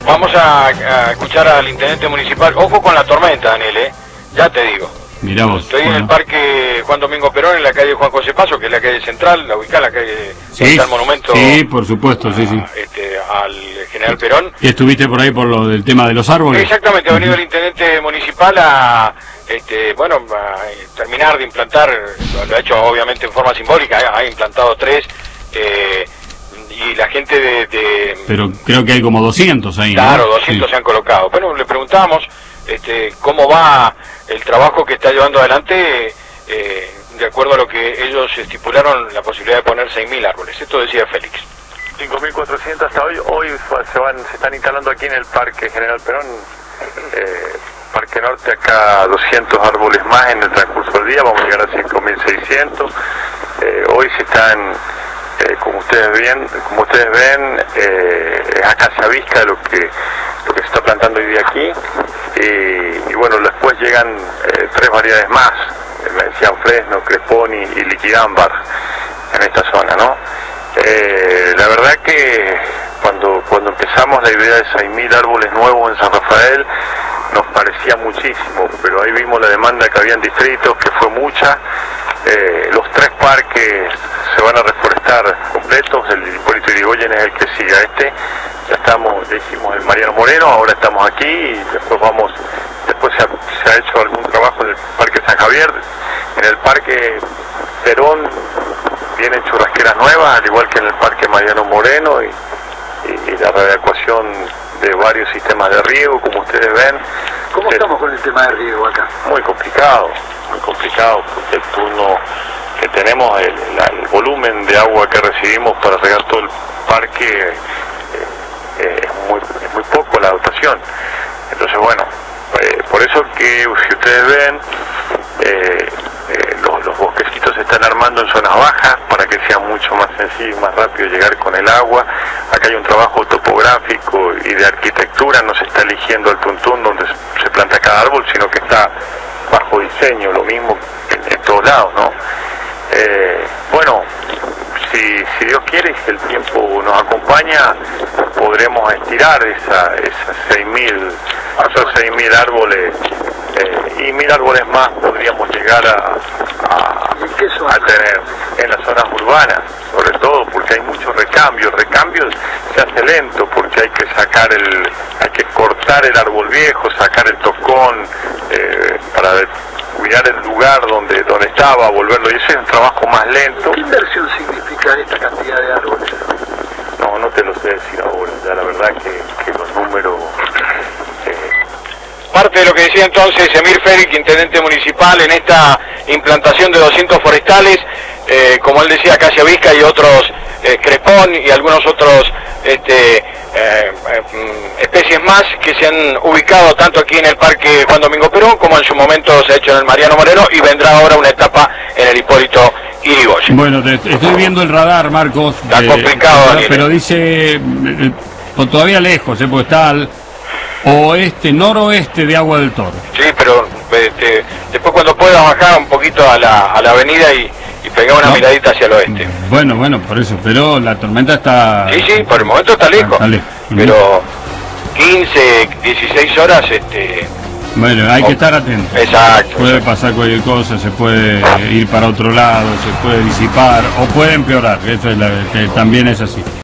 vamos a escuchar al intendente municipal. Ojo con la tormenta, Daniel, ya te digo. Mirá vos. Estoy en el parque Juan Domingo Perón, en la calle Juan José Paso, que es la calle central, la ubicada en la calle del monumento. Sí, por supuesto, sí. Al general Perón. ¿Y estuviste por ahí por lo del tema de los árboles? Exactamente, ha venido el intendente municipal a terminar de implantar, lo ha hecho obviamente en forma simbólica, ha implantado 3, y la gente Pero creo que hay como 200 ahí, ¿no? Claro, 200 se han colocado. Bueno, le preguntamos cómo va el trabajo que está llevando adelante, de acuerdo a lo que ellos estipularon, la posibilidad de poner 6.000 árboles. Esto decía Félix. 5.400 hasta hoy. Hoy se están instalando aquí en el Parque General Perón, Parque Norte, acá 200 árboles más en el transcurso del día. Vamos a llegar a 5.600. Hoy se están, como ustedes ven, es a casavisca lo que se está plantando hoy día aquí. Y bueno, después llegan 3 variedades más, me decían Fresno, Crespón y Liquidámbar en esta zona, ¿no? La verdad que cuando empezamos la idea de 6.000 árboles nuevos en San Rafael nos parecía muchísimo, pero ahí vimos la demanda que había en distritos, que fue mucha. Los 3 parques se van a reforestar completos, el Hipólito Yrigoyen es el que sigue a este. Ya hicimos el Mariano Moreno, ahora estamos aquí y después se ha hecho algún trabajo en el Parque San Javier. En el Parque Perón vienen churrasqueras nuevas, al igual que en el Parque Mariano Moreno, y la readecuación de varios sistemas de riego, como ustedes ven. ¿Cómo estamos con el tema de riego acá? Muy complicado, porque el turno que tenemos, el volumen de agua que recibimos para regar todo el parque es muy poco la dotación. Entonces, bueno, por eso que si ustedes ven, los bosquecitos se están armando en zonas bajas para que sea mucho más sencillo y más rápido llegar con el agua. Acá hay un trabajo topográfico y de arquitectura, no se está eligiendo el tuntún donde se planta cada árbol, sino que está bajo diseño, lo mismo en todos lados, ¿no? Bueno, si Dios quiere y si el tiempo nos acompaña, podremos estirar esos 6.000 árboles, y 1.000 árboles más podríamos llegar a tener en las zonas urbanas, sobre todo porque hay mucho recambio. El recambio se hace lento porque hay que cortar el árbol viejo, sacar el tocón, para cuidar el lugar donde estaba, volverlo, y ese es un trabajo más lento. ¿Qué inversión significa esta cantidad de árboles? No te lo sé decir ahora, ya la verdad que los números... Parte de lo que decía entonces Emir Félix, intendente municipal, en esta implantación de 200 forestales, como él decía, Acacia Visca y otros, Crespón y algunos otros especies más que se han ubicado tanto aquí en el Parque Juan Domingo Perón como en su momento se ha hecho en el Mariano Moreno, y vendrá ahora una etapa en el Hipólito Yrigoyen. Bueno, estoy viendo el radar, Marcos. Está complicado, Daniel. Pero dice, todavía lejos, porque está al noroeste de Agua del Toro. Sí, pero después cuando puedas bajar un poquito a la avenida y pegar una miradita hacia el oeste. Bueno, por eso, pero la tormenta está... Sí, por el momento está lejos. Pero 15, 16 horas, Bueno, hay que estar atento. Exacto. Puede pasar cualquier cosa, se puede ir para otro lado, se puede disipar o puede empeorar, eso es que también es así.